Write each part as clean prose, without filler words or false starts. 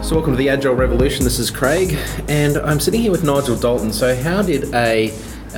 So welcome to the Agile Revolution. This is Craig, and I'm sitting here with Nigel Dalton. So how did a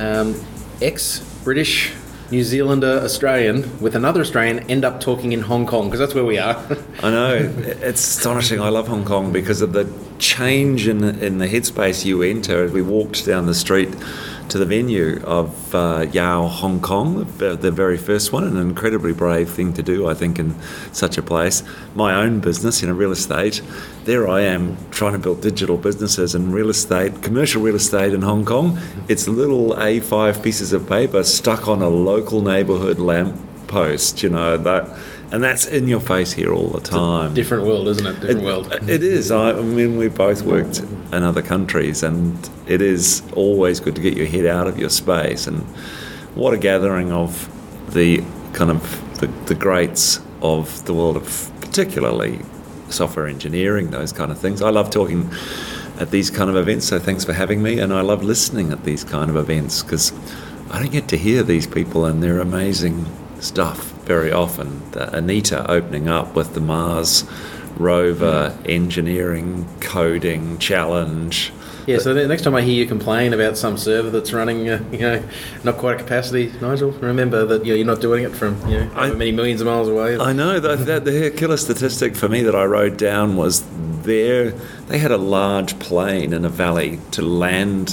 ex-British New Zealander Australian with another Australian end up talking in Hong Kong? Because that's where we are. I know. It's astonishing. I love Hong Kong because of the change in the headspace you enter as we walked down the street to the venue of Yao Hong Kong, the very first one, an incredibly brave thing to do, I think, in such a place. My own business, real estate. There I am trying to build digital businesses and real estate, commercial real estate in Hong Kong. It's little A5 pieces of paper stuck on a local neighbourhood lamp post, and that's in your face here all the time. It's a different world, isn't it? Different world. It is. I mean, we both worked in other countries, and it is always good to get your head out of your space. And what a gathering of the kind of the greats of the world of particularly software engineering, those kind of things. I love talking at these kind of events, so thanks for having me. And I love listening at these kind of events because I don't get to hear these people and their amazing stuff very often. Anita opening up with the Mars rover engineering coding challenge. Yeah, so the next time I hear you complain about some server that's running, not quite at capacity, Nigel, remember that you're not doing it from many millions of miles away. I know that the killer statistic for me that I wrote down was they had a large plane in a valley to land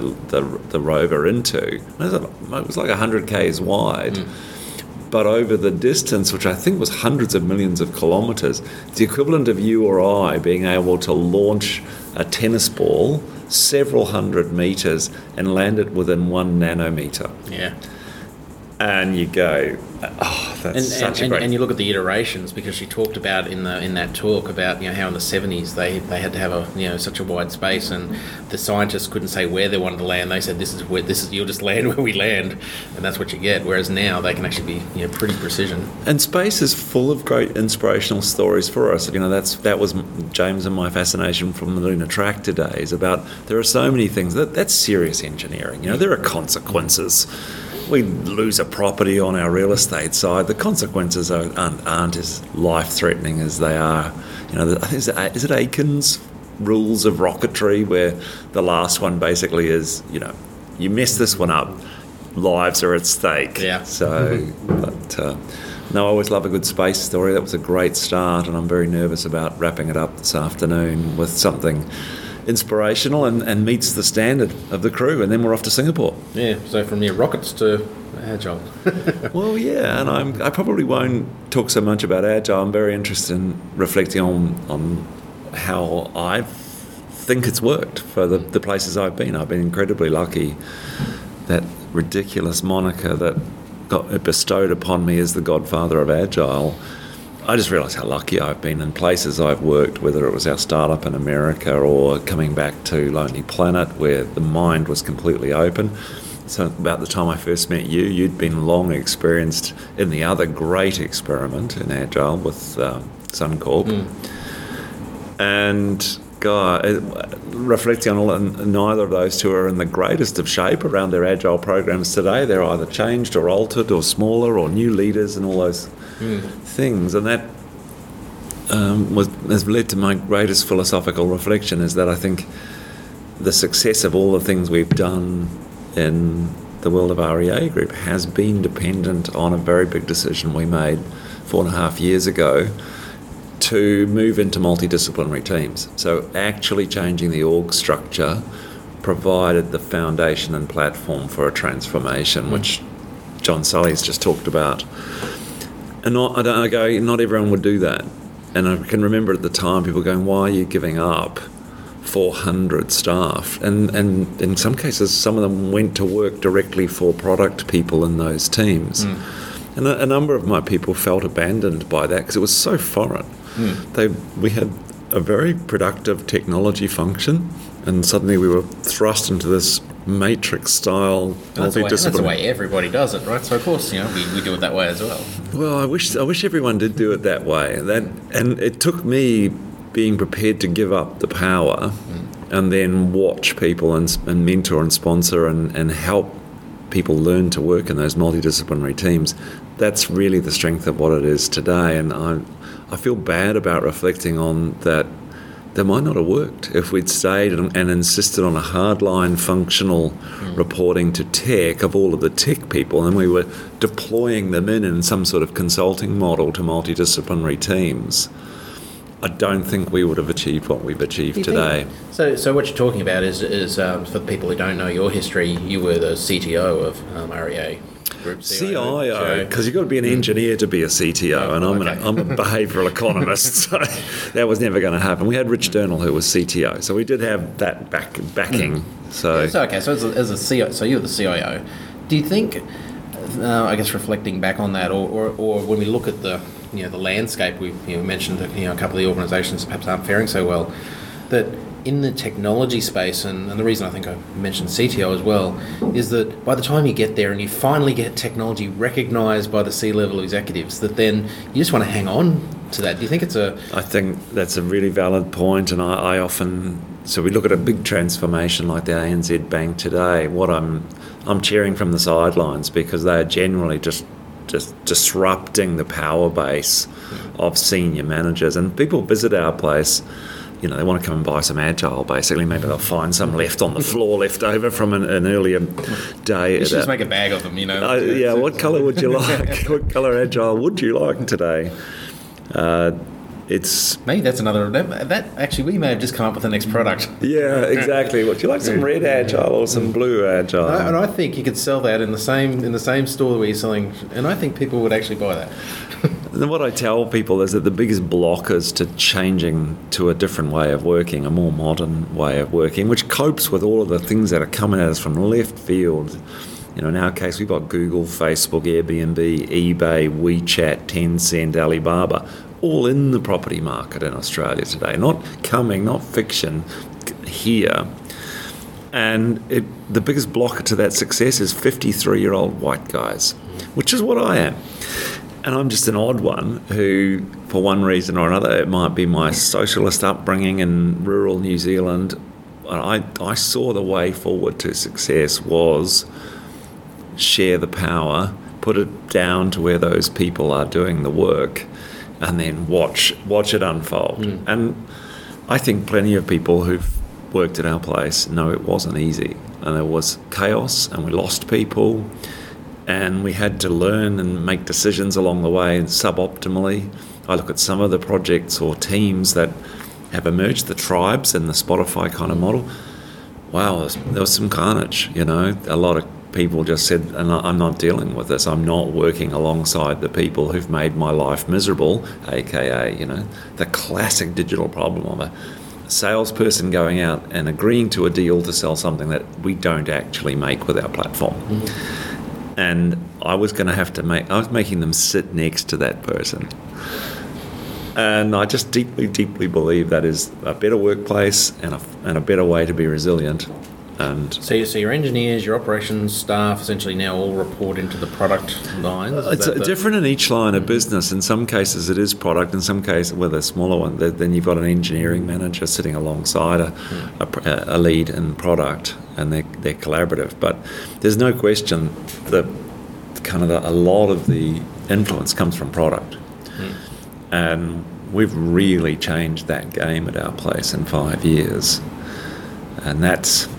the rover into. It was like 100 k's wide. But over the distance, which I think was hundreds of millions of kilometres, the equivalent of you or I being able to launch a tennis ball several hundred metres and land it within 1 nanometre. Yeah. And you go, that's such a great... And you look at the iterations, because she talked about in that talk about how in the 70s they had to have such a wide space, and the scientists couldn't say where they wanted to land. They said this is you'll just land where we land, and that's what you get. Whereas now they can actually be pretty precision. And space is full of great inspirational stories for us. That was James and my fascination from the Lunar Tractor days. About there are so many things that's serious engineering. There are consequences. We lose a property on our real estate side. The consequences aren't as life-threatening as they are. I think is it Aiken's rules of rocketry, where the last one basically is, you mess this one up, lives are at stake. Yeah. So, I always love a good space story. That was a great start, and I'm very nervous about wrapping it up this afternoon with something inspirational and meets the standard of the crew, and then we're off to Singapore. Yeah, so from your rockets to Agile. Well, yeah, and I probably won't talk so much about Agile. I'm very interested in reflecting on how I think it's worked for the places I've been. I've been incredibly lucky. That ridiculous moniker that got bestowed upon me as the godfather of Agile, I just realised how lucky I've been in places I've worked, whether it was our startup in America or coming back to Lonely Planet, where the mind was completely open. So about the time I first met you, you'd been long experienced in the other great experiment in Agile with Suncorp. And God, reflecting on all that, neither of those two are in the greatest of shape around their Agile programs today. They're either changed or altered or smaller or new leaders and all those things. And that has led to my greatest philosophical reflection, is that I think the success of all the things we've done in the world of REA Group has been dependent on a very big decision we made 4.5 years ago to move into multidisciplinary teams. So actually changing the org structure provided the foundation and platform for a transformation, which John Sully's just talked about. And not everyone would do that. And I can remember at the time people going, why are you giving up 400 staff? And in some cases, some of them went to work directly for product people in those teams. And a number of my people felt abandoned by that because it was so foreign. We had a very productive technology function, and suddenly we were thrust into this matrix-style multidisciplinary. That's the way everybody does it, right? So of course, we do it that way as well. Well, I wish everyone did do it that way. And it took me being prepared to give up the power and then watch people and mentor and sponsor and help people learn to work in those multidisciplinary teams. That's really the strength of what it is today. And I feel bad about reflecting on that they might not have worked if we'd stayed and insisted on a hardline functional reporting to tech of all of the tech people, and we were deploying them in some sort of consulting model to multidisciplinary teams. I don't think we would have achieved what we've achieved today. So what you're talking about is for the people who don't know your history, you were the CTO of REA Group. CIO, because you've got to be an engineer to be a CTO, and I'm a behavioural economist, so that was never going to happen. We had Rich Durnall, who was CTO, so we did have that backing. So as a CIO, so you're the CIO. Do you think, I guess reflecting back on that, or when we look at the landscape, we mentioned that a couple of the organisations perhaps aren't faring so well, that in the technology space, and the reason I think I mentioned CTO as well, is that by the time you get there and you finally get technology recognised by the C-level executives, that then you just want to hang on to that. Do you think it's I think that's a really valid point, and I often... So we look at a big transformation like the ANZ Bank today. What I'm cheering from the sidelines, because they are generally just disrupting the power base of senior managers. And people visit our place, they want to come and buy some Agile, basically. Maybe they'll find some left on the floor, left over from an earlier day. You should just make a bag of them, Yeah, what colour would you like? What colour Agile would you like today? Maybe that's another... That actually, we may have just come up with the next product. Yeah, exactly. Would you like some red Agile or some blue Agile? And I think you could sell that in the same store where you're selling, and I think people would actually buy that. And what I tell people is that the biggest blockers to changing to a different way of working, a more modern way of working, which copes with all of the things that are coming at us from left field. In our case, we've got Google, Facebook, Airbnb, eBay, WeChat, Tencent, Alibaba, all in the property market in Australia today. Not fiction, here. And the biggest blocker to that success is 53-year-old white guys, which is what I am. And I'm just an odd one who, for one reason or another, it might be my socialist upbringing in rural New Zealand, I saw the way forward to success was share the power, put it down to where those people are doing the work, and then watch it unfold. And I think plenty of people who've worked at our place know it wasn't easy, and there was chaos, and we lost people, and we had to learn and make decisions along the way suboptimally. I look at some of the projects or teams that have emerged, the tribes and the Spotify kind of model. Wow, there was some carnage, A lot of people just said, and I'm not dealing with this. I'm not working alongside the people who've made my life miserable, aka, the classic digital problem of a salesperson going out and agreeing to a deal to sell something that we don't actually make with our platform. And I was making them sit next to that person. And I just deeply, deeply believe that is a better workplace and a better way to be resilient. And so your engineers, your operations staff, essentially now all report into the product line. It's different in each line of business. In some cases, it is product. In some cases, with a smaller one, then you've got an engineering manager sitting alongside a lead in product, and they're collaborative. But there's no question that a lot of the influence comes from product, and we've really changed that game at our place in 5 years. And it's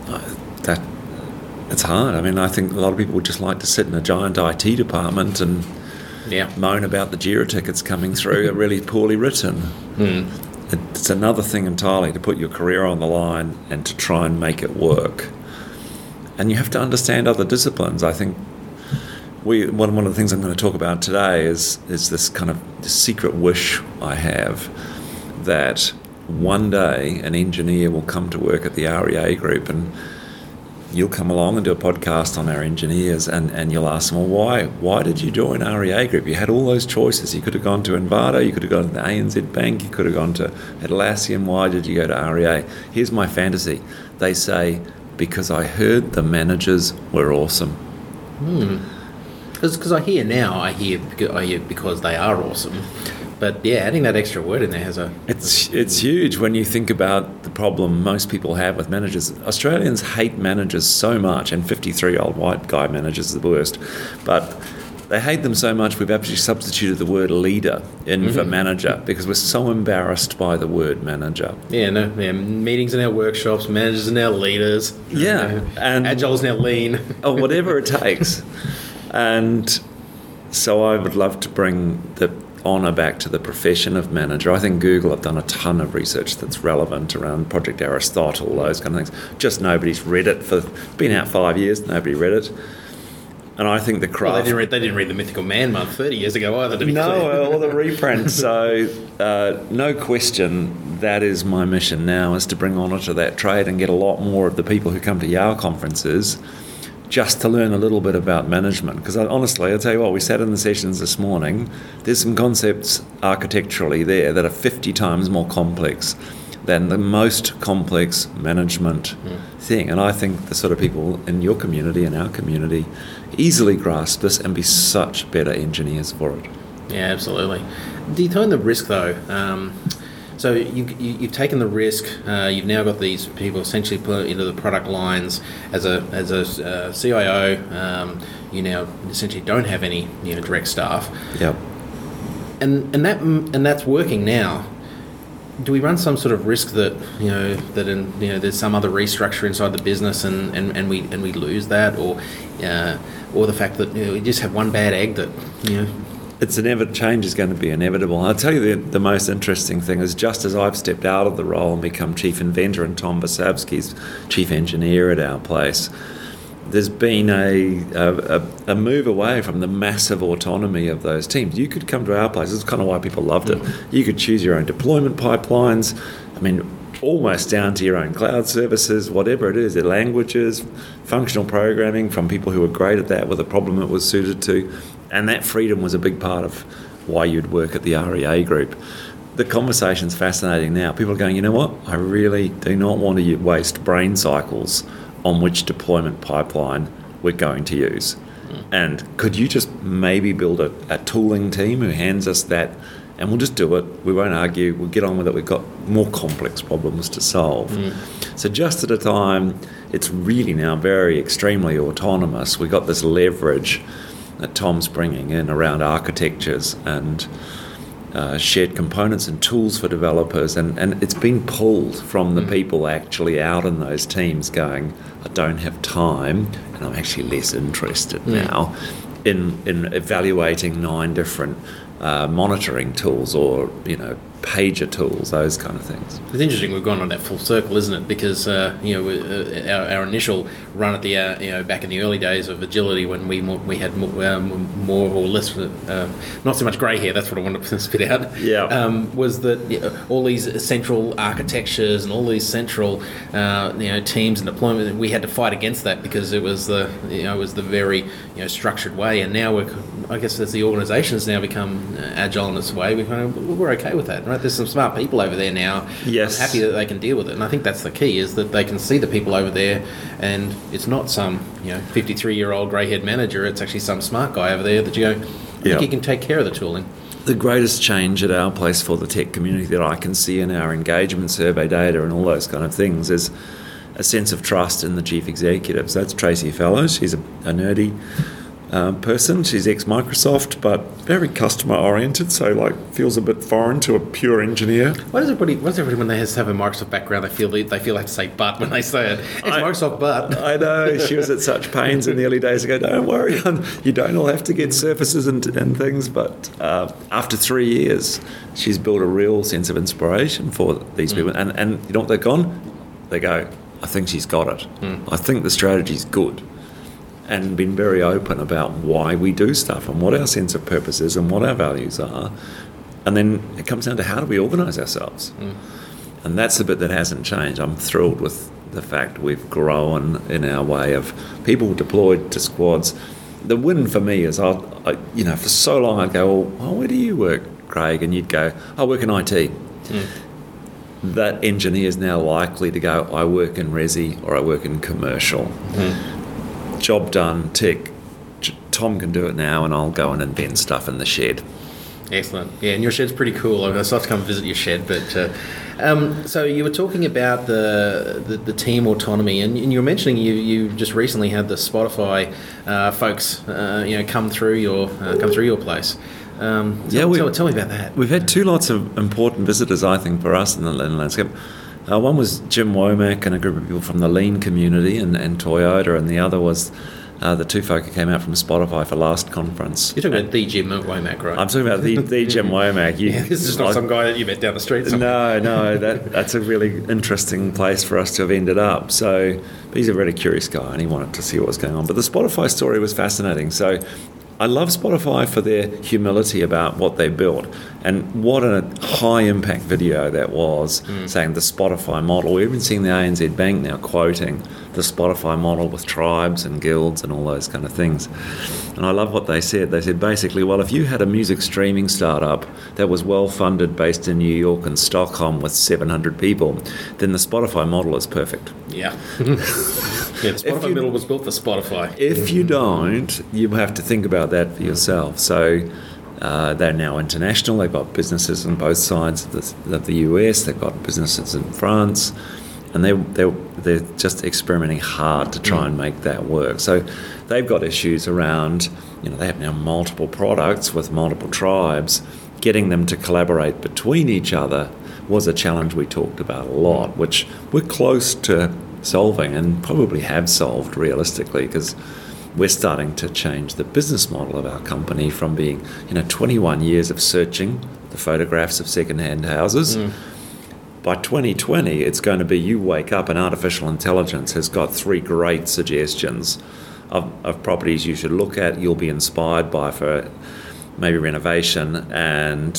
hard. I mean, I think a lot of people would just like to sit in a giant IT department and moan about the JIRA tickets coming through are really poorly written. It's another thing entirely to put your career on the line and to try and make it work. And you have to understand other disciplines. I think one of the things I'm going to talk about today is this kind of secret wish I have that one day an engineer will come to work at the REA Group, and you'll come along and do a podcast on our engineers, and you'll ask them, well, why did you join REA Group? You had all those choices. You could have gone to Envato, you could have gone to the ANZ Bank, you could have gone to Atlassian. Why did you go to REA? Here's my fantasy. They say, because I heard the managers were awesome. Because I hear because they are awesome. But yeah, adding that extra word in there has a... It's huge when you think about the problem most people have with managers. Australians hate managers so much, and 53-year-old white guy managers are the worst. But They hate them so much we've actually substituted the word leader in for manager because we're so embarrassed by the word manager. Meetings are now workshops, managers are now leaders. And Agile's now lean. or whatever it takes. And so I would love to bring the honour back to the profession of manager. I think Google have done a ton of research that's relevant around Project Aristotle, those kind of things. Just nobody's read it. Been out 5 years, nobody read it. And I think the craft... Well, they didn't read the Mythical Man month 30 years ago either, to be clear. No, or the reprint. So, no question, that is my mission now, is to bring honour to that trade and get a lot more of the people who come to Yale conferences just to learn a little bit about management. Because honestly, I'll tell you what, we sat in the sessions this morning, there's some concepts architecturally there that are 50 times more complex than the most complex management thing. And I think the sort of people in your community and our community easily grasp this and be such better engineers for it. Yeah, absolutely. Do you turn the risk though? So you've taken the risk. You've now got these people essentially put into the product lines as a CIO. You now essentially don't have any direct staff. Yep. And that's working now. Do we run some sort of risk that there's some other restructure inside the business and we lose that, or the fact that we just have one bad egg that It's change is going to be inevitable. I'll tell you the most interesting thing is just as I've stepped out of the role and become chief inventor and Tom Basavsky's chief engineer at our place, there's been a move away from the massive autonomy of those teams. You could come to our place. This is kind of why people loved it. You could choose your own deployment pipelines. I mean, almost down to your own cloud services, whatever it is, the languages, functional programming from people who were great at that with a problem it was suited to. And that freedom was a big part of why you'd work at the REA group. The conversation's fascinating now. People are going, you know what? I really do not want to waste brain cycles on which deployment pipeline we're going to use. And could you just maybe build a tooling team who hands us that, and we'll just do it. We won't argue. We'll get on with it. We've got more complex problems to solve. So just at a time, it's really now very extremely autonomous. We've got this leverage that Tom's bringing in around architectures and shared components and tools for developers, and it's been pulled from the people actually out in those teams going, I don't have time and I'm actually less interested now in evaluating 9 different monitoring tools or pager tools, those kind of things. It's interesting we've gone on that full circle, isn't it? Because our initial run at the back in the early days of agility, when we had more or less not so much grey hair, that's what I wanted to spit out. Was that all these central architectures and all these central teams and deployment, we had to fight against that because it was the very structured way. And now I guess as the organisation has now become agile in its way, we're okay with that. Right, there's some smart people over there now. Yes, I'm happy that they can deal with it, and I think that's the key: is that they can see the people over there, and it's not some 53-year-old grey-haired manager. It's actually some smart guy over there that you go, I think he can take care of the tooling. The greatest change at our place for the tech community that I can see in our engagement survey data and all those kind of things is a sense of trust in the chief executives. That's Tracy Fellows. She's a nerdy person. She's ex-Microsoft, but very customer-oriented, so feels a bit foreign to a pure engineer. Why does everybody when they have a Microsoft background, they feel they have to say "but" when they say it? It's Microsoft, but. I know. She was at such pains in the early days ago. Don't worry, you don't all have to get surfaces and things. But after 3 years, she's built a real sense of inspiration for these people. And you know what they've gone? They go, I think she's got it. I think the strategy's good. And been very open about why we do stuff and what our sense of purpose is and what our values are. And then it comes down to how do we organise ourselves. And that's the bit that hasn't changed. I'm thrilled with the fact we've grown in our way of people deployed to squads. The win for me is, for so long I'd go, well, where do you work, Craig? And you'd go, I work in IT. That engineer is now likely to go, I work in resi or I work in commercial. Job done, tick. Tom can do it now, and I'll go and invent stuff in the shed. Excellent. Yeah, and your shed's pretty cool. I'd love to come visit your shed. But so you were talking about the team autonomy, and you were mentioning you just recently had the Spotify folks come through your place. Tell me about that. We've had two lots of important visitors, I think, for us in the landscape. One was Jim Womack and a group of people from the Lean community and Toyota, and the other was the two folk who came out from Spotify for last conference. You're talking about the Jim Womack, right? I'm talking about the Jim Womack. This is not some guy that you met down the street. No, that's a really interesting place for us to have ended up. So he's a really curious guy, and he wanted to see what was going on. But the Spotify story was fascinating. So I love Spotify for their humility about what they built, and what a high impact video that was, saying the Spotify model. We've been seeing the ANZ Bank now quoting the Spotify model with tribes and guilds and all those kind of things. And I love what they said. They said basically, well, if you had a music streaming startup that was well funded based in New York and Stockholm with 700 people, then the Spotify model is perfect. Yeah. Yeah, the Spotify model was built for Spotify. If you don't, you have to think about that for yourself. So they're now international. They've got businesses on both sides of the US. They've got businesses in France, and they're just experimenting hard to try and make that work. So they've got issues around, they have now multiple products with multiple tribes. Getting them to collaborate between each other was a challenge we talked about a lot, which we're close to solving and probably have solved realistically, because we're starting to change the business model of our company from being 21 years of searching the photographs of second-hand houses. By 2020 it's going to be, you wake up and artificial intelligence has got 3 great suggestions of properties you should look at, you'll be inspired by for maybe renovation, and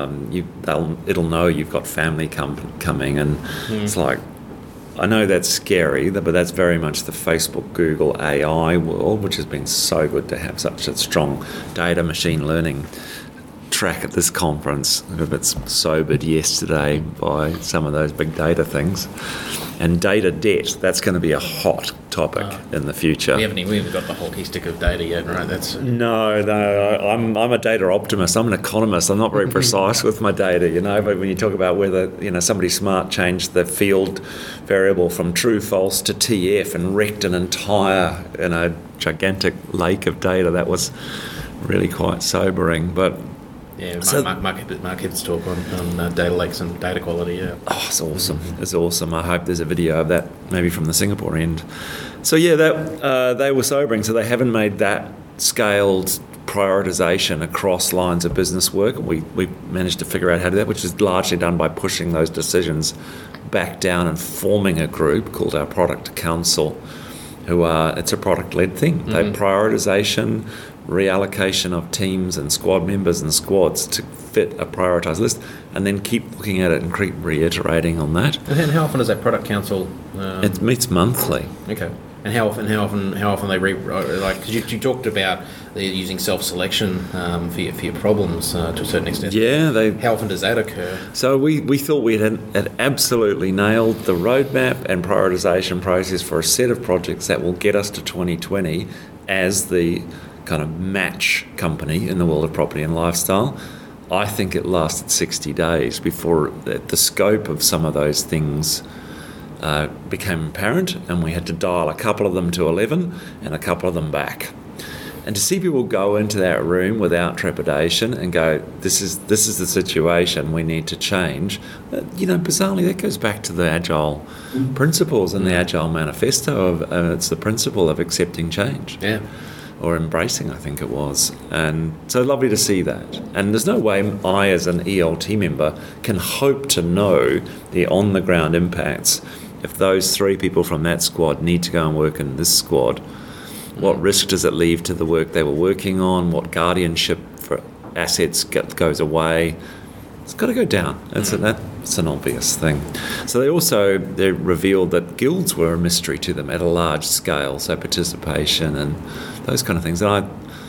it'll know you've got family coming, and it's like, I know that's scary, but that's very much the Facebook, Google AI world, which has been so good to have such a strong data machine learning track at this conference. A bit sobered yesterday by some of those big data things. And data debt, that's going to be a hot topic in the future. We haven't got the hockey stick of data yet, right? No, I'm a data optimist. I'm an economist. I'm not very precise with my data, but when you talk about whether, somebody smart changed the field variable from true, false to TF and wrecked an entire, gigantic lake of data, that was really quite sobering. But yeah, Mark Hibbett's talk on data lakes and data quality, yeah. Oh, it's awesome. It's awesome. I hope there's a video of that, maybe from the Singapore end. So, yeah, they were sobering. So they haven't made that scaled prioritisation across lines of business work. We managed to figure out how to do that, which is largely done by pushing those decisions back down and forming a group called our Product Council, it's a product-led thing. They prioritisation, reallocation of teams and squad members and squads to fit a prioritised list, and then keep looking at it and keep reiterating on that. And then how often does that product council? It meets monthly. Okay. And how often they because you talked about using self-selection for your problems to a certain extent. Yeah, how often does that occur? So we thought we had absolutely nailed the roadmap and prioritisation process for a set of projects that will get us to 2020 as the kind of match company in the world of property and lifestyle. I think it lasted 60 days before the scope of some of those things became apparent, and we had to dial a couple of them to 11 and a couple of them back. And to see people go into that room without trepidation and go, this is the situation, we need to change. Bizarrely, that goes back to the Agile principles and the Agile manifesto of it's the principle of accepting change. Yeah. Or embracing, I think it was. And so lovely to see that. And there's no way I, as an ELT member, can hope to know the on-the-ground impacts if those 3 people from that squad need to go and work in this squad. What risk does it leave to the work they were working on? What guardianship for assets goes away? It's got to go down. That's an obvious thing. So they revealed that guilds were a mystery to them at a large scale, so participation and those kind of things. And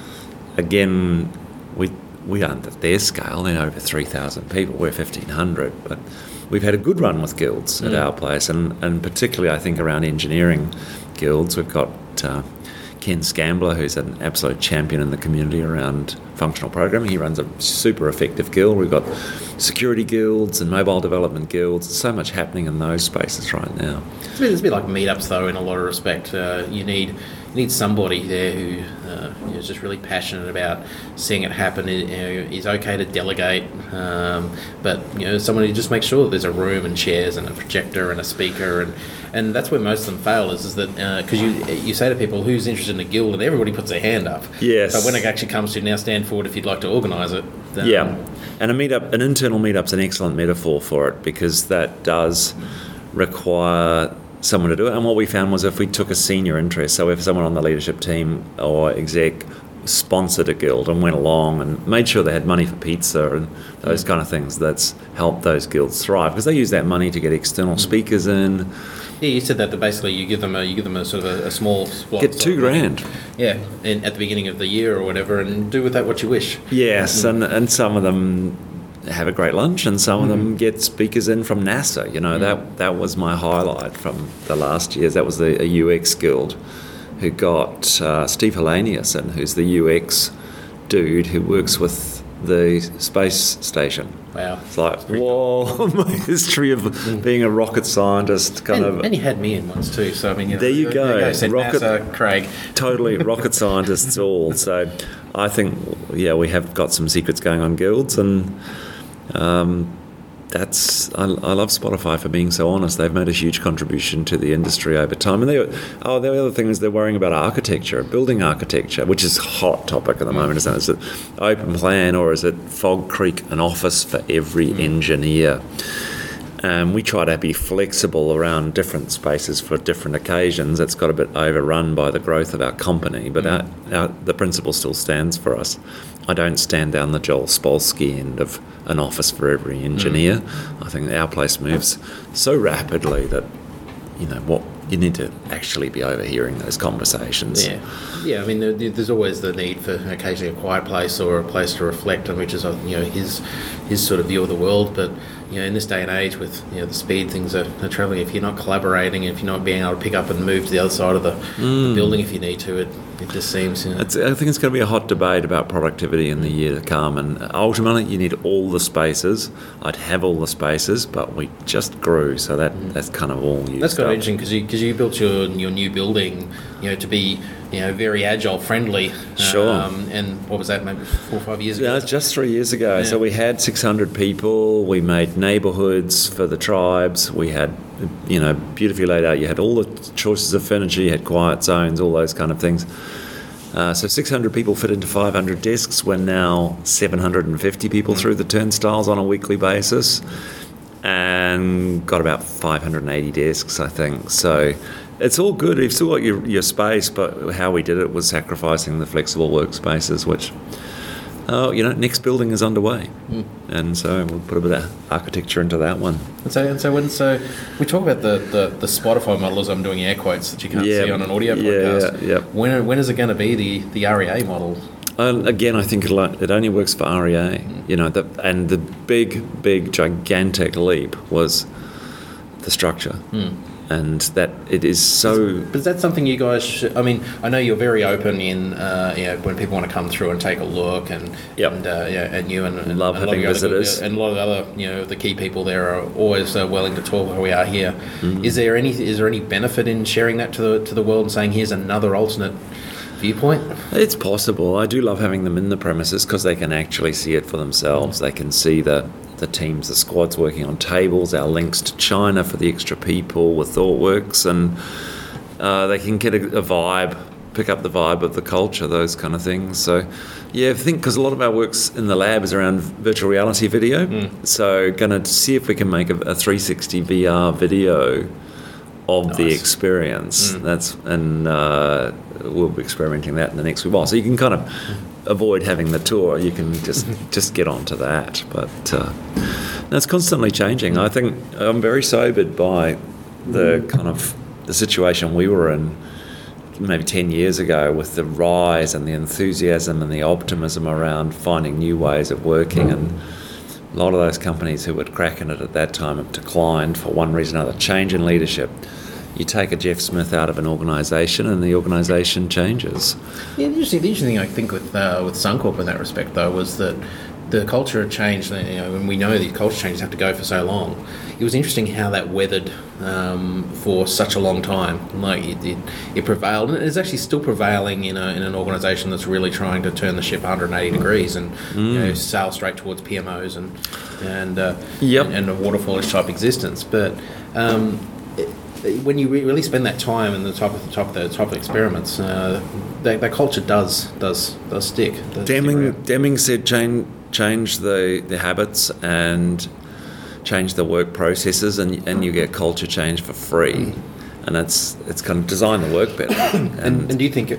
we aren't at their scale. They're over 3,000 people. We're 1,500, but we've had a good run with guilds at our place, and particularly I think around engineering guilds. We've got Ken Scambler, who's an absolute champion in the community around functional programming. He runs a super effective guild. We've got security guilds and mobile development guilds. There's so much happening in those spaces right now. It's a bit like meetups, though, in a lot of respect. You need somebody there who is just really passionate about seeing it happen. Is okay to delegate, but someone who just makes sure that there's a room and chairs and a projector and a speaker, and that's where most of them fail. Is that because you say to people who's interested in a guild, and everybody puts their hand up. Yes. But when it actually comes to now stand forward if you'd like to organise it. Yeah, and an internal meetup's an excellent metaphor for it, because that does require someone to do it. And what we found was if we took a senior interest, so if someone on the leadership team or exec sponsored a guild and went along and made sure they had money for pizza and those kind of things, that's helped those guilds thrive, because they use that money to get external speakers in. Yeah, you said that basically you give them a sort of a small spot. Get $2,000. Yeah, at the beginning of the year or whatever, and do with that what you wish. Yes, and some of them have a great lunch, and some of them get speakers in from NASA. That was my highlight from the last years. That was a UX guild who got Steve Hellenius in, who's the UX dude who works with the space station. Wow. It's like, whoa, my history of being a rocket scientist And he had me in once too, so I mean... there you go. Said NASA, Craig. Totally, rocket scientists all. So I think, we have got some secrets going on guilds, and I love Spotify for being so honest. They've made a huge contribution to the industry over time. And the other thing is they're worrying about architecture, building architecture, which is a hot topic at the moment, isn't it? Is it open plan, or is it Fog Creek, an office for every engineer? We try to be flexible around different spaces for different occasions. It's got a bit overrun by the growth of our company, but the principle still stands for us. I don't stand down the Joel Spolsky end of an office for every engineer. I think our place moves so rapidly that, what you need to actually be overhearing those conversations. Yeah. I mean, there's always the need for occasionally a quiet place or a place to reflect on, which is his sort of view of the world. But in this day and age, with the speed things are travelling, if you're not collaborating, if you're not being able to pick up and move to the other side of the building if you need to, it just seems. I think it's going to be a hot debate about productivity in the year to come, and ultimately you need all the spaces. I'd have all the spaces, but we just grew, so that's kind of all used. That's kind up. of interesting because you built your new building, to be very agile friendly. Sure. And what was that, maybe 4 or 5 years ago? Yeah, just 3 years ago. Yeah. So we had 600 people. We made neighbourhoods for the tribes. We had, beautifully laid out. You had all the choices of furniture. You had quiet zones, all those kind of things. So 600 people fit into 500 desks. We're now 750 people through the turnstiles on a weekly basis, and got about 580 desks, I think. So it's all good. You've still got your space, but how we did it was sacrificing the flexible workspaces, which, next building is underway. And so we'll put a bit of architecture into that one. And so we talk about the Spotify model, as I'm doing air quotes that you can't see on an audio podcast. Yeah. When is it going to be the REA model? Again, I think it only works for REA. And the big, gigantic leap was the structure. And that it is so... But is that something you guys should... I mean, I know you're very open in, when people want to come through and take a look, and you and love having visitors. And a lot of other, the key people there are always willing to talk where we are here. Is there any benefit in sharing that to the world and saying, here's another alternate viewpoint? It's possible. I do love having them in the premises because they can actually see it for themselves. They can see the teams, the squads working on tables, our links to China for the extra people with ThoughtWorks, and they can get a vibe, pick up the vibe of the culture, those kind of things. So, I think because a lot of our work's in the lab is around virtual reality video, so going to see if we can make a 360 VR video of the experience. We'll be experimenting that in the next while. So you can kind of avoid having the tour. You can just get onto that. But it's constantly changing. I think I'm very sobered by the kind of the situation we were in maybe 10 years ago, with the rise and the enthusiasm and the optimism around finding new ways of working. And a lot of those companies who were cracking it at that time have declined for one reason or another. Change in leadership, you take a Jeff Smith out of an organisation and the organisation changes. Yeah, the interesting thing I think with Suncorp in that respect, though, was that the culture had changed. And we know these culture changes have to go for so long. It was interesting how that weathered for such a long time. Like it prevailed, and it's actually still prevailing in an organisation that's really trying to turn the ship 180 degrees and sail straight towards PMOs and a waterfallish type existence. But when you really spend that time in the top of experiments, that culture does stick. Deming said change the habits and change the work processes, and you get culture change for free. And it's kind of design the work better. And do you think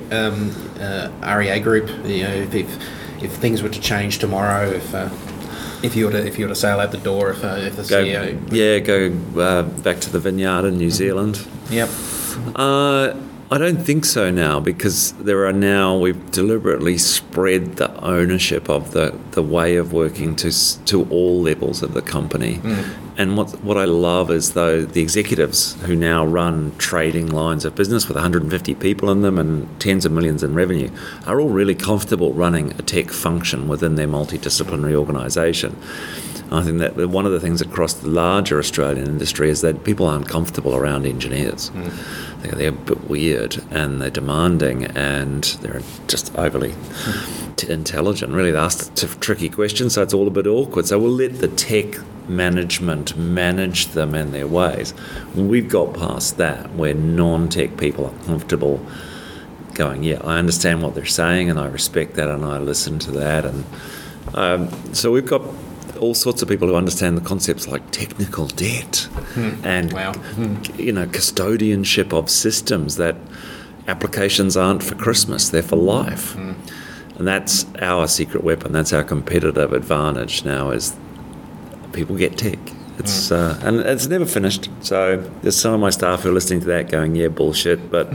REA Group, if things were to change tomorrow, if you were to sail out the door, if the CEO... Go back to the vineyard in New Zealand. Yep. I don't think so now, because we've deliberately spread the ownership of the way of working to all levels of the company. And what I love is the executives who now run trading lines of business with 150 people in them and tens of millions in revenue are all really comfortable running a tech function within their multidisciplinary organisation. I think that one of the things across the larger Australian industry is that people aren't comfortable around engineers. They're a bit weird, and they're demanding, and they're just overly intelligent. Really, they ask tricky questions, so it's all a bit awkward. So we'll let the tech management manage them in their ways. We've got past that, where non-tech people are comfortable going, yeah, I understand what they're saying, and I respect that, and I listen to that. And so we've got all sorts of people who understand the concepts like technical debt and custodianship of systems, that applications aren't for Christmas, they're for life. And that's our secret weapon, that's our competitive advantage now, is people get tech. It's and it's never finished. So there's some of my staff who are listening to that going, yeah, bullshit, but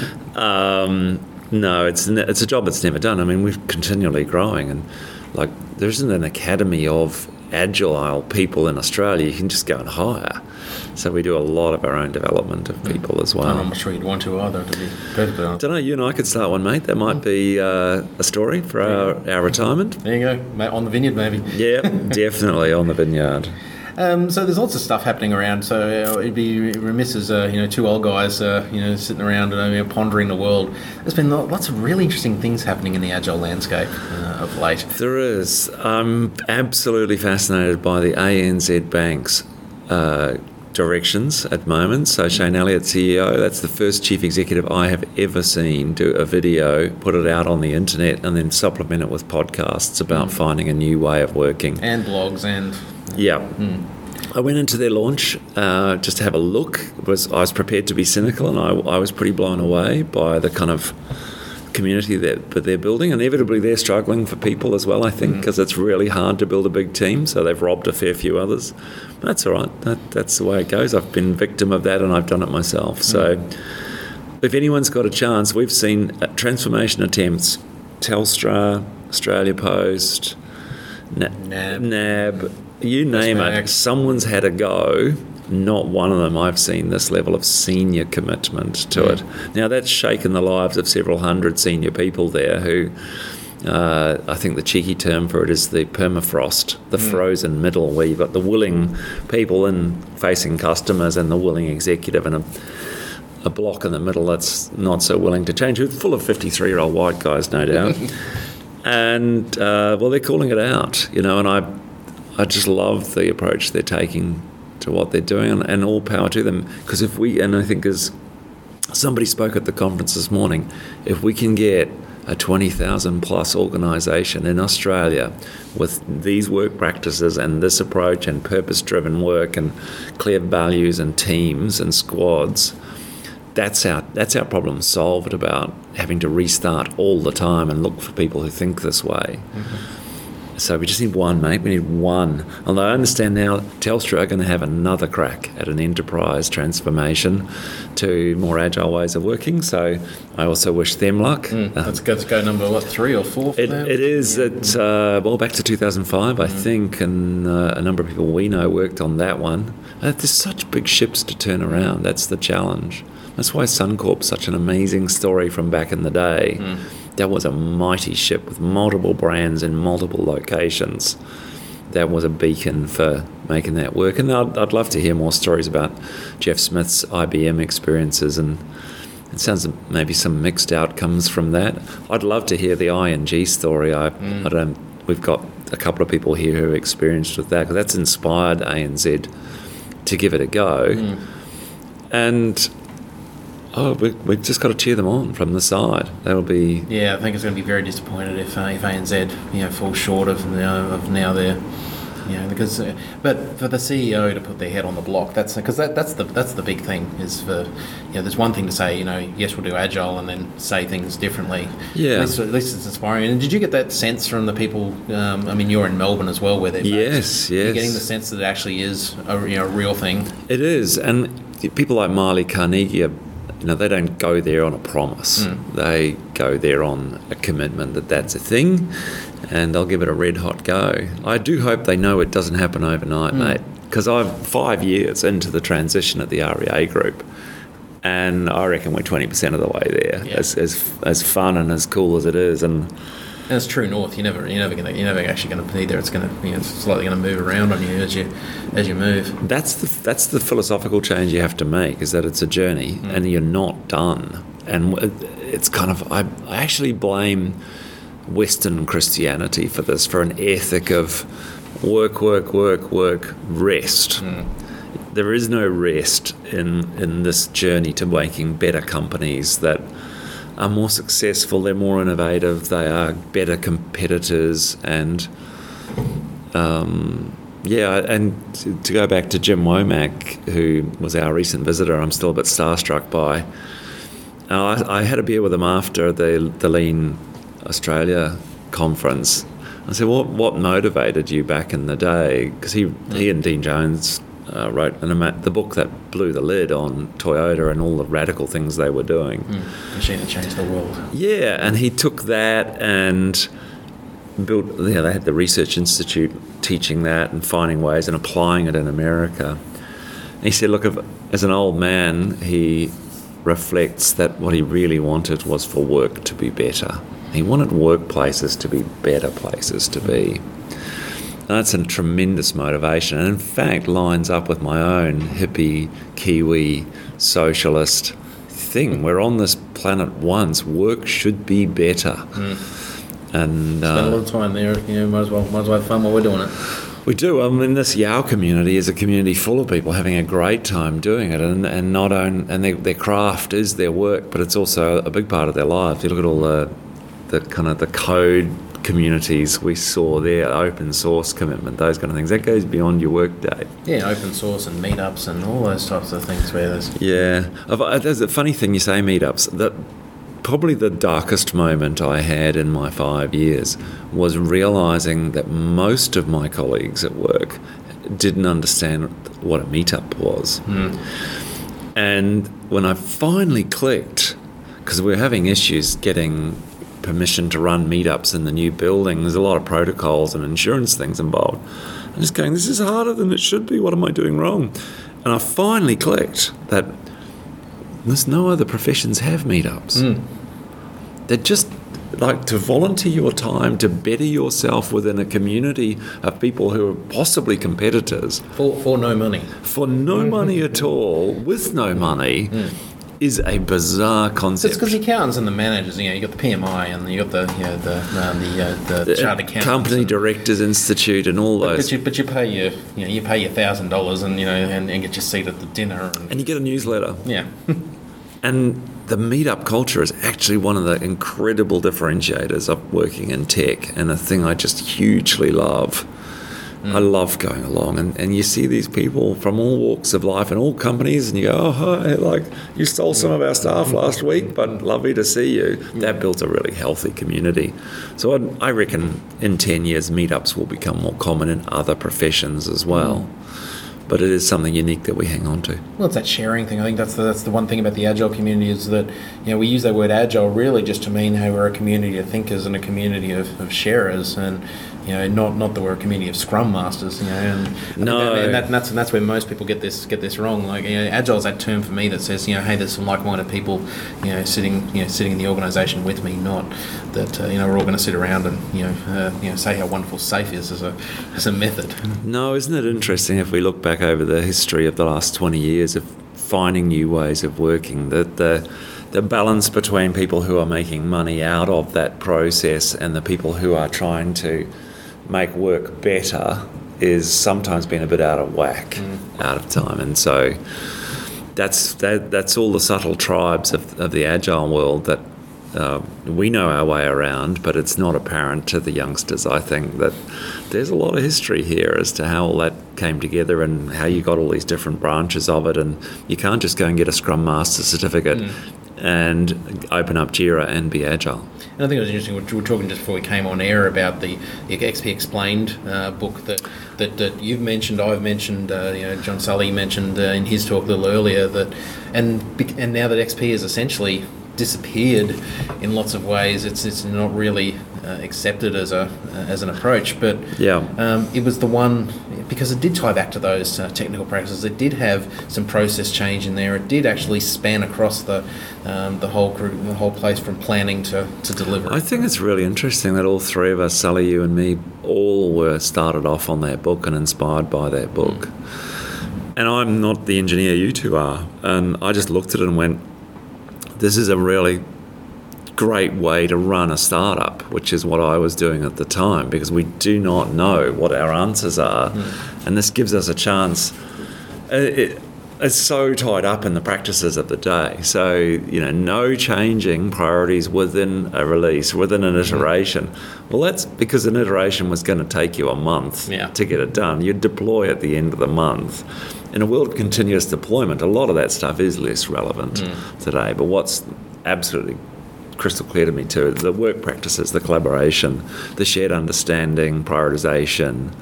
no, it's a job that's never done. I mean, we're continually growing, and like there isn't an academy of agile people in Australia you can just go and hire. So we do a lot of our own development of people as well. I'm not sure you'd want to either, to be perfectly honest. Don't know, you and I could start one, mate. That might be a story for our retirement. There you go, on the vineyard maybe. Yeah, definitely on the vineyard. So there's lots of stuff happening around. So it'd be remiss as two old guys, sitting around and pondering the world. There's been lots of really interesting things happening in the agile landscape of late. There is. I'm absolutely fascinated by the ANZ Bank's directions at the moment. So Shane Elliott, CEO, that's the first chief executive I have ever seen do a video, put it out on the internet, and then supplement it with podcasts about finding a new way of working. And blogs and... Yeah. I went into their launch just to have a look. I was prepared to be cynical, and I was pretty blown away by the kind of community that they're building. Inevitably, they're struggling for people as well, I think, because it's really hard to build a big team, so they've robbed a fair few others. But that's all right. That's the way it goes. I've been victim of that, and I've done it myself. So if anyone's got a chance, we've seen transformation attempts, Telstra, Australia Post, NAB, you name it, someone's had a go. Not one of them I've seen this level of senior commitment to it. Now, that's shaken the lives of several hundred senior people there who, I think the cheeky term for it is the permafrost, the frozen middle, where you've got the willing people facing customers and the willing executive, and a block in the middle that's not so willing to change, who's full of 53-year-old white guys, no doubt. And, they're calling it out, and I just love the approach they're taking to what they're doing, and all power to them. Because I think as somebody spoke at the conference this morning, if we can get a 20,000 plus organisation in Australia with these work practices and this approach and purpose-driven work and clear values and teams and squads, that's our problem solved, about having to restart all the time and look for people who think this way. So we just need one, mate. We need one. Although I understand now Telstra are going to have another crack at an enterprise transformation to more agile ways of working. So I also wish them luck. Let's go number, 3 or 4 for them? It is at, back to 2005, I think, and a number of people we know worked on that one. There's such big ships to turn around. That's the challenge. That's why Suncorp's such an amazing story from back in the day. That was a mighty ship with multiple brands in multiple locations. That was a beacon for making that work. And I'd love to hear more stories about Jeff Smith's IBM experiences, and it sounds like maybe some mixed outcomes from that. I'd love to hear the ING story. We've got a couple of people here who are experienced with that, because that's inspired ANZ to give it a go. And we've just got to cheer them on from the side. That'll be... Yeah, I think it's going to be very disappointed if ANZ, falls short of now their... because but for the CEO to put their head on the block, that's the big thing. Is for there's one thing to say, yes, we'll do agile, and then say things differently. Yeah, at least it's inspiring. And did you get that sense from the people? You're in Melbourne as well, where they're based. Yes. You're getting the sense that it actually is a real thing. It is, and people like Marley Carnegie they don't go there on a promise. They go there on a commitment that that's a thing, and they'll give it a red-hot go. I do hope they know it doesn't happen overnight, mate, because I'm 5 years into the transition at the REA Group, and I reckon we're 20% of the way there. Yeah. As fun and as cool as it is, and it's true north. You're never actually going to be there. It's going to it's slightly going to move around on you as you move. That's the philosophical change you have to make, is that it's a journey and you're not done. And it's kind of I actually blame Western Christianity for this, for an ethic of work, rest. There is no rest in this journey to making better companies that are more successful, they're more innovative, they are better competitors, and and to go back to Jim Womack, who was our recent visitor, I'm still a bit starstruck by. I had a beer with him after the Lean Australia conference. I said, what motivated you back in the day? Because he and Dean Jones wrote the book that blew the lid on Toyota and all the radical things they were doing. Machine that changed the world. Yeah, and he took that and built... they had the Research Institute teaching that and finding ways and applying it in America. And he said, look, as an old man, he reflects that what he really wanted was for work to be better. He wanted workplaces to be better places to be. That's a tremendous motivation, and in fact lines up with my own hippie, Kiwi, socialist thing. We're on this planet once. Work should be better. And spend a lot of time there. Might as well have fun while we're doing it. We do. This Yao community is a community full of people having a great time doing it, and their craft is their work, but it's also a big part of their lives. You look at all the kind of the code communities we saw there, open source commitment, those kind of things. That goes beyond your work day. Yeah, open source and meetups and all those types of things where there's... Yeah. There's a funny thing you say, meetups. Probably the darkest moment I had in my 5 years was realising that most of my colleagues at work didn't understand what a meetup was. And when I finally clicked, because we were having issues getting permission to run meetups in the new building. There's a lot of protocols and insurance things involved. I'm just going, this is harder than it should be. What am I doing wrong? And I finally clicked that there's no other professions have meetups. They're just like to volunteer your time to better yourself within a community of people who are possibly competitors. For no money. For no money at all, with no money. Is a bizarre concept. It's because the accountants and the managers, you got the PMI and you got the chartered accountants, Company Directors Institute, and all those. But you pay your $1,000 and get your seat at the dinner, and you get a newsletter. Yeah. And the meetup culture is actually one of the incredible differentiators of working in tech, and a thing I just hugely love. I love going along, and you see these people from all walks of life and all companies, and you go, oh, hi, like, you stole some of our staff last week, but lovely to see you. That builds a really healthy community. So I reckon in 10 years, meetups will become more common in other professions as well. But it is something unique that we hang on to. Well, it's that sharing thing. I think that's the one thing about the Agile community is that, we use that word Agile really just to mean how we're a community of thinkers and a community of sharers, and not that we're a community of Scrum Masters. And that's where most people get this wrong. Like, Agile is that term for me that says, hey, there's some like-minded people, sitting in the organisation with me. Not that we're all going to sit around and say how wonderful SAFe is as a method. No, isn't it interesting if we look back over the history of the last 20 years of finding new ways of working, that the balance between people who are making money out of that process and the people who are trying to make work better is sometimes been a bit out of whack, out of time. And so that's all the subtle tribes of the Agile world that we know our way around, but it's not apparent to the youngsters. I think that there's a lot of history here as to how all that came together and how you got all these different branches of it, and you can't just go and get a Scrum Master certificate and open up Jira and be Agile. And I think it was interesting, we were talking just before we came on air about the XP Explained book that you've mentioned, I've mentioned, John Sully mentioned in his talk a little earlier, and now that XP has essentially disappeared in lots of ways, it's not really accepted as an approach, but it was the one, because it did tie back to those technical practices. It did have some process change in there. It did actually span across the whole place from planning to delivery. I think it's really interesting that all three of us, Sully, you and me, all were started off on that book and inspired by that book. And I'm not the engineer you two are, and I just looked at it and went, this is a really great way to run a startup, which is what I was doing at the time, because we do not know what our answers are. And this gives us a chance. It's so tied up in the practices of the day. So, no changing priorities within a release, within an iteration. Well, that's because an iteration was going to take you a month to get it done. You'd deploy at the end of the month. In a world of continuous deployment, a lot of that stuff is less relevant today. But what's absolutely crystal clear to me too, the work practices, the collaboration, the shared understanding, prioritization,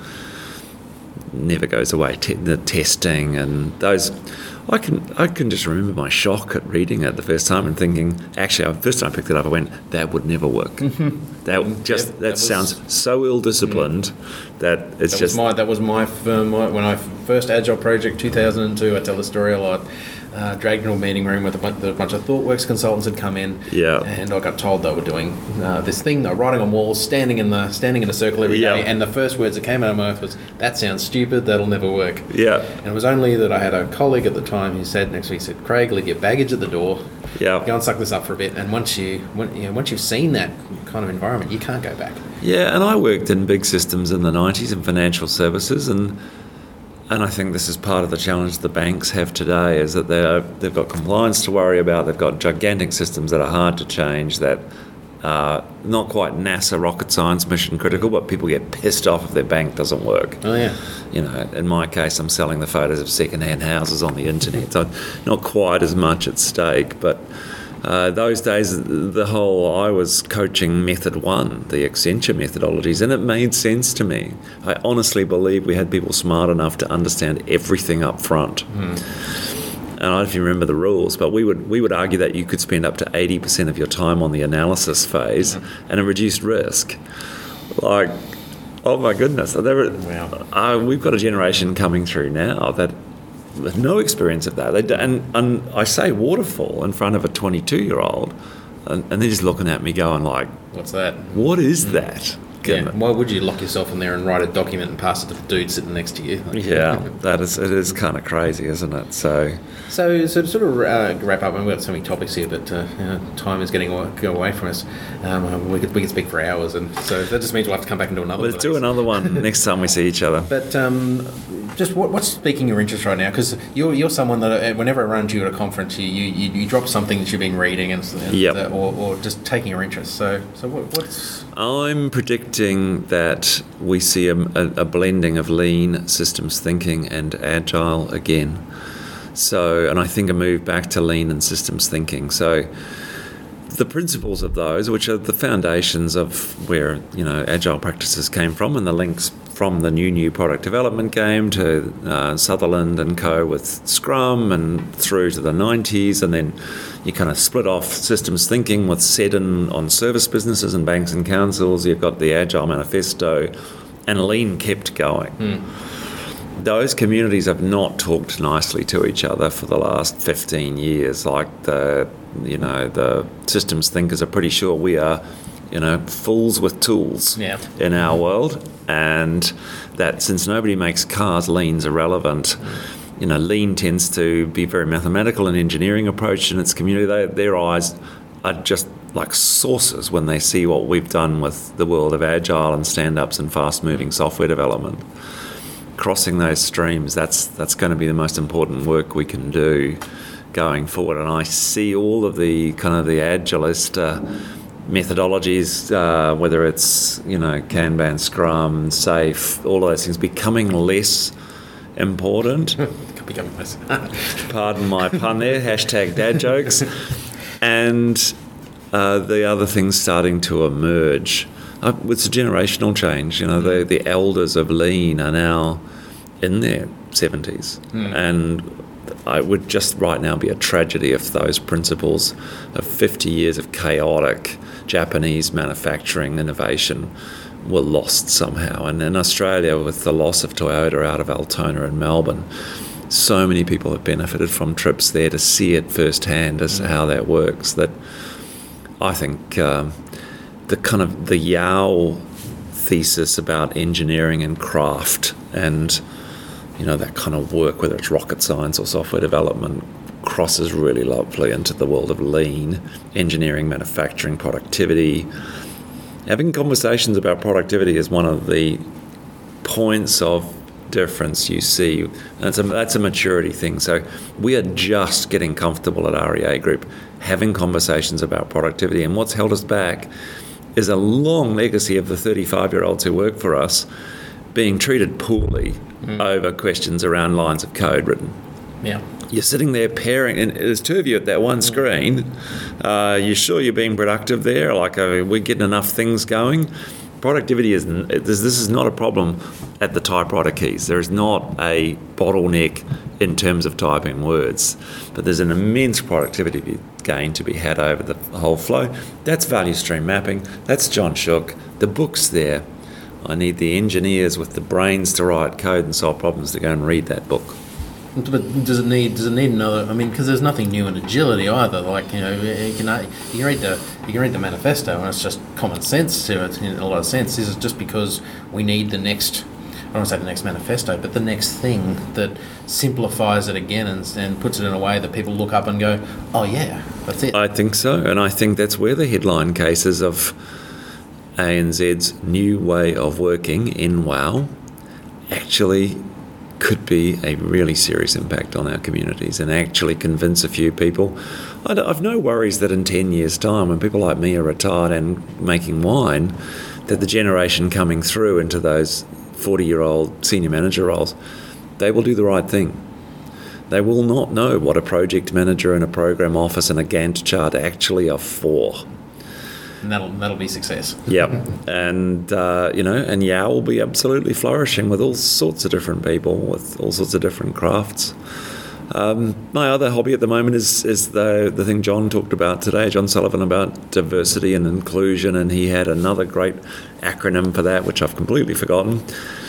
never goes away. The testing and those, I can just remember my shock at reading it the first time and thinking, actually, the first time I picked it up, I went, that would never work. That sounds so ill-disciplined that it's that was my firm when I first Agile project 2002. I tell the story a lot. Dragged into a meeting room with a bunch of ThoughtWorks consultants had come in, and I got told they were doing this thing. They were writing on walls, standing in a circle every day, and the first words that came out of my mouth was, "That sounds stupid. That'll never work." Yeah. And it was only that I had a colleague at the time who said next week, "Craig, leave your baggage at the door. Go and suck this up for a bit." And once you've seen that kind of environment, you can't go back. Yeah, and I worked in big systems in the 90s in financial services, and I think this is part of the challenge the banks have today, is that they've got compliance to worry about, they've got gigantic systems that are hard to change, that are not quite NASA rocket science mission critical, but people get pissed off if their bank doesn't work. Oh, yeah. In my case, I'm selling the photos of second-hand houses on the internet, so not quite as much at stake, but those days, I was coaching Method 1, the Accenture methodologies, and it made sense to me. I honestly believe we had people smart enough to understand everything up front. And I don't know if you remember the rules, but we would argue that you could spend up to 80% of your time on the analysis phase and a reduced risk. Like, oh my goodness. We've got a generation coming through now that with no experience of that. And I say waterfall in front of a 22-year-old, and they're just looking at me going like, "What's that? What is that?" Yeah. Why would you lock yourself in there and write a document and pass it to the dude sitting next to you? It is kind of crazy, isn't it? So to sort of wrap up, and we've got so many topics here, but time is going away from us. We could speak for hours, and so that just means we'll have to come back and do another one. Let's do another one next time we see each other. But just what's piquing your interest right now? Because you're someone that whenever I run into you at a conference, you drop something that you've been reading or just taking your interest. So what's... I'm predicting predicting that we see a blending of lean systems thinking and agile again. So, and I think a move back to lean and systems thinking. So the principles of those, which are the foundations of where, agile practices came from, and the links from the new product development game to Sutherland and co with Scrum and through to the 90s, and then you kind of split off systems thinking with Seddon on service businesses and banks and councils. You've got the Agile Manifesto, and Lean kept going. Those communities have not talked nicely to each other for the last 15 years. Like the systems thinkers are pretty sure we are, fools with tools in our world, and that since nobody makes cars, lean's irrelevant. Lean tends to be very mathematical and engineering approach in its community. Their eyes are just like saucers when they see what we've done with the world of agile and stand-ups and fast-moving software development. Crossing those streams, that's going to be the most important work we can do going forward. And I see all of the kind of the agilist methodologies, whether it's Kanban, Scrum, Safe, all of those things becoming less important. Becoming less. Pardon my pun there. Hashtag dad jokes. And the other things starting to emerge. It's a generational change. The elders of Lean are now in their 70s. And it would just right now be a tragedy if those principles of 50 years of chaotic Japanese manufacturing innovation were lost somehow. And in Australia, with the loss of Toyota out of Altona and Melbourne, so many people have benefited from trips there to see it firsthand as to how that works, that I think the Yao thesis about engineering and craft and that kind of work, whether it's rocket science or software development, crosses really lovely into the world of lean, engineering, manufacturing, productivity. Having conversations about productivity is one of the points of difference you see. That's a maturity thing. So we are just getting comfortable at REA Group having conversations about productivity, and what's held us back is a long legacy of the 35-year-olds who work for us being treated poorly over questions around lines of code written. Yeah. You're sitting there pairing, and there's two of you at that one screen. You're sure you're being productive there? Like, we're getting enough things going? Productivity this is not a problem at the typewriter keys. There is not a bottleneck in terms of typing words, but there's an immense productivity gain to be had over the whole flow. That's value stream mapping. That's John Shook. The book's there. I need the engineers with the brains to write code and solve problems to go and read that book. But does it need another? I mean, because there's nothing new in agility either. Like, you can read the manifesto, and it's just common sense to it in a lot of sense. Is it just because we need the next? I don't want to say the next manifesto, but the next thing that simplifies it again and puts it in a way that people look up and go, "Oh yeah, that's it." I think so, and I think that's where the headline cases of ANZ's new way of working in WOW actually could be a really serious impact on our communities and actually convince a few people. I've no worries that in 10 years' time, when people like me are retired and making wine, that the generation coming through into those 40-year-old senior manager roles, they will do the right thing. They will not know what a project manager and a program office and a Gantt chart actually are for. And that'll be success. Yep. And, and Yao will be absolutely flourishing with all sorts of different people, with all sorts of different crafts. My other hobby at the moment is the thing John talked about today, John Sullivan, about diversity and inclusion, and he had another great acronym for that, which I've completely forgotten.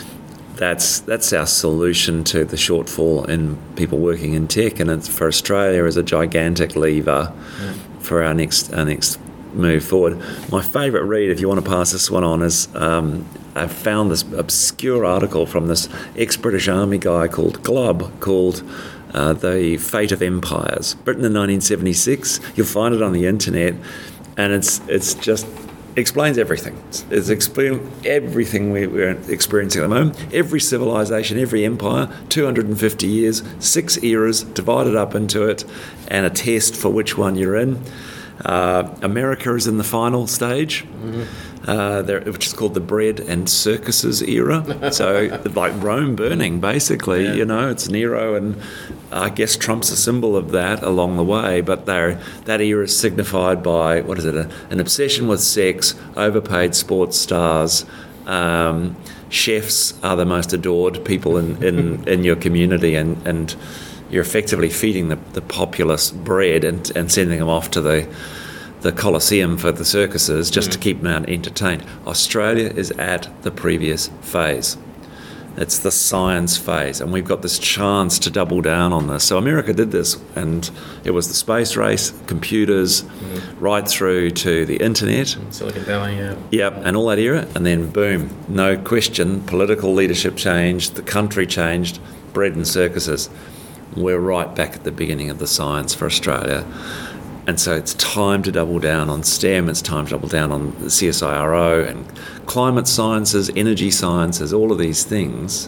That's our solution to the shortfall in people working in tech, and it's for Australia is a gigantic lever for our next move forward. My favourite read, if you want to pass this one on, is I found this obscure article from this ex-British Army guy called Glubb called The Fate of Empires, written in 1976. You'll find it on the internet, and it's just explains everything. It's explaining everything we're experiencing at the moment. Every civilization, every empire, 250 years, 6 eras divided up into it, and a test for which one you're in. America is in the final stage, which is called the bread and circuses era. So, like Rome burning, basically, it's Nero, and I guess Trump's a symbol of that along the way. But that era is signified by, an obsession with sex, overpaid sports stars. Chefs are the most adored people in your community, and you're effectively feeding the populace bread and sending them off to the Colosseum for the circuses just to keep them entertained. Australia is at the previous phase. It's the science phase, and we've got this chance to double down on this. So America did this, and it was the space race, computers, right through to the internet. Silicon Valley, yeah. Yep, and all that era, and then boom, no question, political leadership changed, the country changed, bread and circuses. We're right back at the beginning of the science for Australia. And so it's time to double down on STEM, it's time to double down on the CSIRO and climate sciences, energy sciences, all of these things.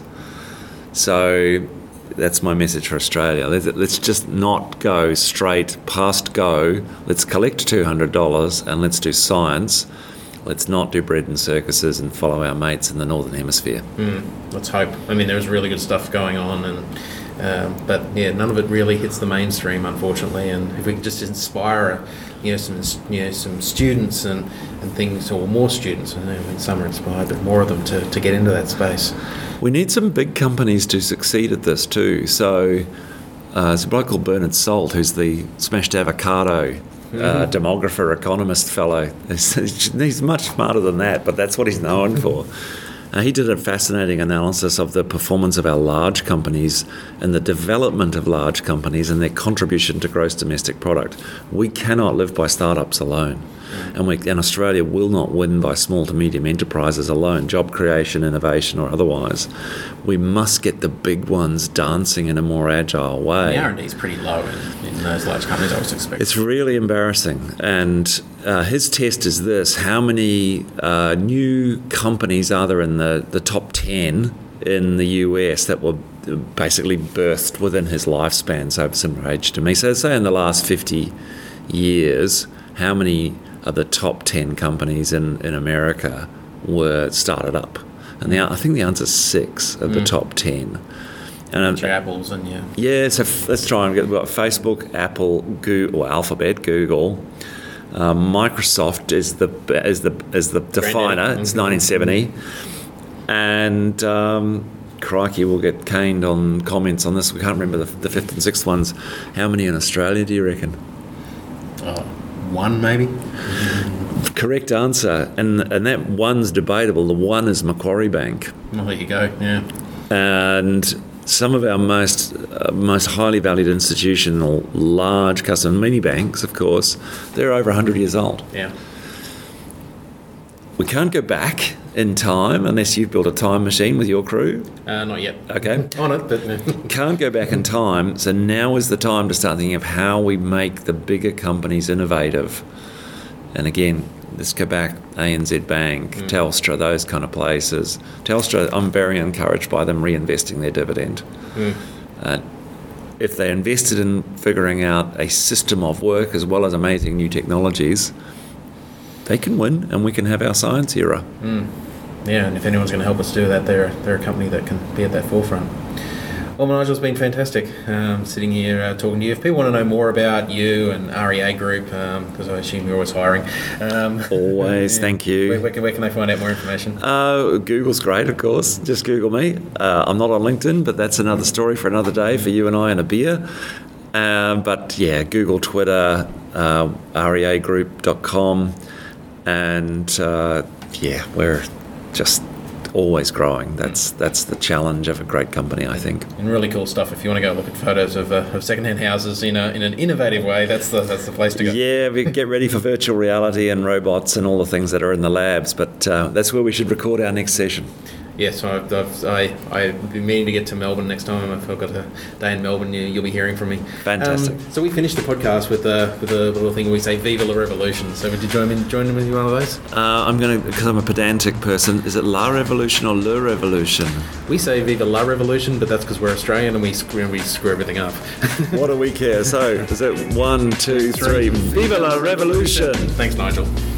So that's my message for Australia. Let's just not go straight past go. Let's collect $200 and let's do science. Let's not do bread and circuses and follow our mates in the Northern Hemisphere. Let's hope. I mean, there's really good stuff going on, and but none of it really hits the mainstream, unfortunately. And if we could just inspire, some students and things, or more students, and some are inspired, but more of them to get into that space. We need some big companies to succeed at this too. So there's a bloke called Bernard Salt, who's the smashed avocado demographer, economist fellow. He's much smarter than that, but that's what he's known for. He did a fascinating analysis of the performance of our large companies and the development of large companies and their contribution to gross domestic product. We cannot live by startups alone. And Australia will not win by small to medium enterprises alone, job creation, innovation or otherwise. We must get the big ones dancing in a more agile way. The R&D is pretty low in those large companies, I was expecting. It's really embarrassing. And his test is this: how many new companies are there in the top 10 in the US that were basically birthed within his lifespan, so of a similar age to me? So say in the last 50 years, how many of the top 10 companies in America were started up? And I think the answer is 6 of the top 10. And Apples and so let's try and get. We've got Facebook, Apple, Google, or Alphabet, Google. Microsoft is the definer. It's 1970, and crikey, we'll get caned on comments on this. We can't remember the fifth and sixth ones. How many in Australia do you reckon? 1 maybe. Correct answer, and that one's debatable. The one is Macquarie Bank. Well, there you go. Yeah. And some of our most highly valued institutional large customer, many banks, of course, they're over 100 years old. Yeah. We can't go back in time unless you've built a time machine with your crew. Not yet. Okay. On it, but Can't go back in time, so now is the time to start thinking of how we make the bigger companies innovative. And again, let's go back, ANZ Bank, Telstra, those kind of places. Telstra, I'm very encouraged by them reinvesting their dividend. If they invested in figuring out a system of work as well as amazing new technologies, they can win and we can have our science era. Yeah, and if anyone's going to help us do that, they're a company that can be at that forefront. Well, Nigel, it's been fantastic sitting here talking to you. If people want to know more about you and REA Group, because I assume you're always hiring. Always, thank you. Where can they find out more information? Google's great, of course. Just Google me. I'm not on LinkedIn, but that's another story for another day for you and I and a beer. But yeah, Google, Twitter, reagroup.com, and we're just always growing. That's the challenge of a great company, I think. And really cool stuff. If you want to go look at photos of secondhand houses in an innovative way, that's the place to go. Yeah, we can get ready for virtual reality and robots and all the things that are in the labs. But that's where we should record our next session. Yes, I've been meaning to get to Melbourne next time. If I've got a day in Melbourne, you'll be hearing from me. Fantastic. So we finished the podcast with a little thing we say, "Viva la Revolution." So would you join in with one of those? I'm going to, because I'm a pedantic person, is it La Revolution or Le Revolution? We say "Viva la Revolution," but that's because we're Australian and we screw everything up. What do we care? So, is it 1, 2, 3? Viva la Revolution! Thanks, Nigel.